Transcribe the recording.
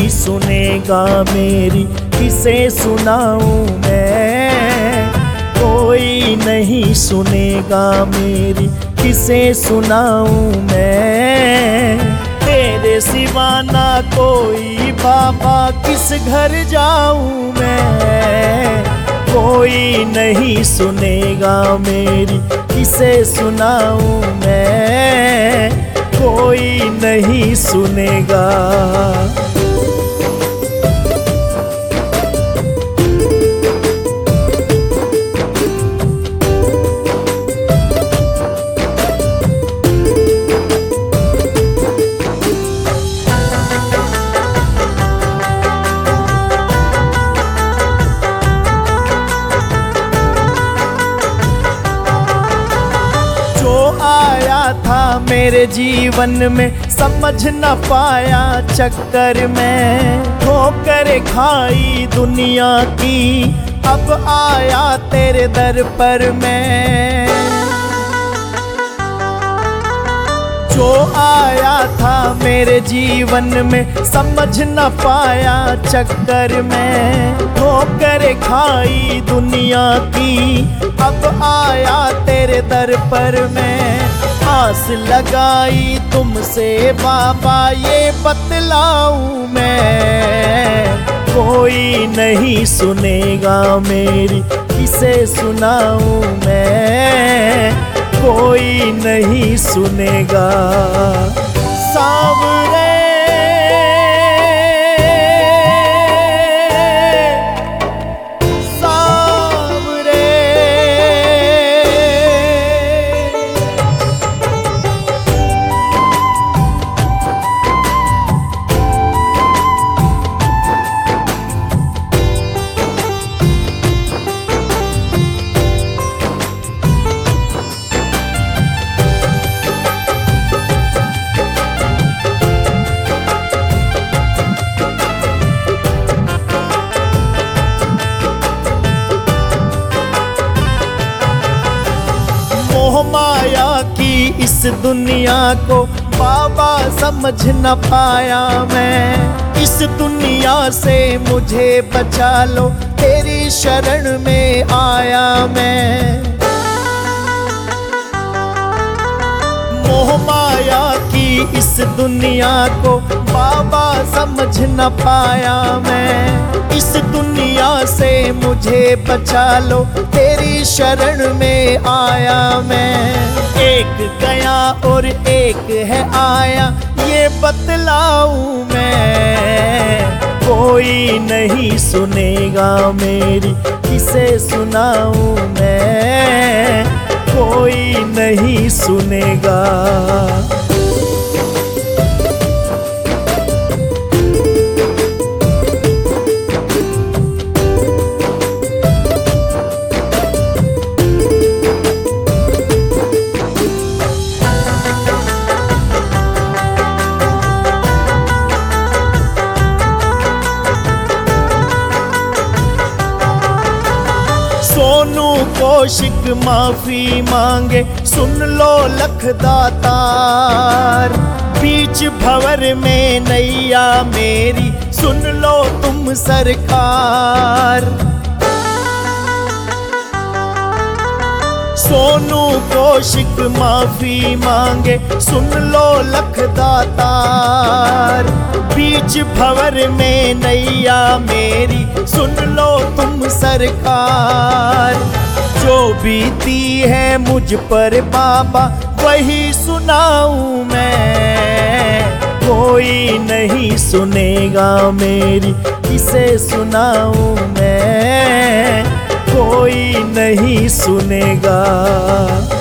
नहीं सुनेगा मेरी किसे सुनाऊं मैं। कोई नहीं सुनेगा मेरी किसे सुनाऊं मैं। तेरे सिवा ना कोई बाबा किस घर जाऊं मैं। कोई नहीं सुनेगा मेरी किसे सुनाऊं मैं। कोई नहीं सुनेगा। आया था मेरे जीवन में समझ न पाया चक्कर में। ठोकर खाई दुनिया की अब आया तेरे दर पर मैं। जो आया था मेरे जीवन में समझ न पाया चक्कर में। ठोकर खाई दुनिया की अब आया तेरे दर पर मैं। आस लगाई तुमसे बाबा ये बतलाऊं मैं। कोई नहीं सुनेगा मेरी किसे सुनाऊं मैं। कोई नहीं सुनेगा। सांवरे माया की इस दुनिया को बाबा समझ न पाया मैं। इस दुनिया से मुझे बचा लो तेरी शरण में आया मैं। मोह माया की इस दुनिया को बाबा समझ न पाया मैं। इस दुनिया से मुझे बचा लो तेरी शरण में आया मैं। एक गया और एक है आया ये बतलाऊं मैं। कोई नहीं सुनेगा मेरी किसे सुनाऊं मैं। कोई नहीं सुनेगा। सोनू कौशिक माफी मांगे सुन लो लखदातार। बीच भंवर में नैया मेरी सुन लो तुम सरकार। सोनू कौशिक माफी मांगे सुन लो लखदातार। बीच भंवर में नैया मेरी सुन लो तुम सरकार। जो बीती है मुझ पर बाबा वही सुनाऊं मैं। कोई नहीं सुनेगा मेरी किसे सुनाऊं मैं। कोई नहीं सुनेगा।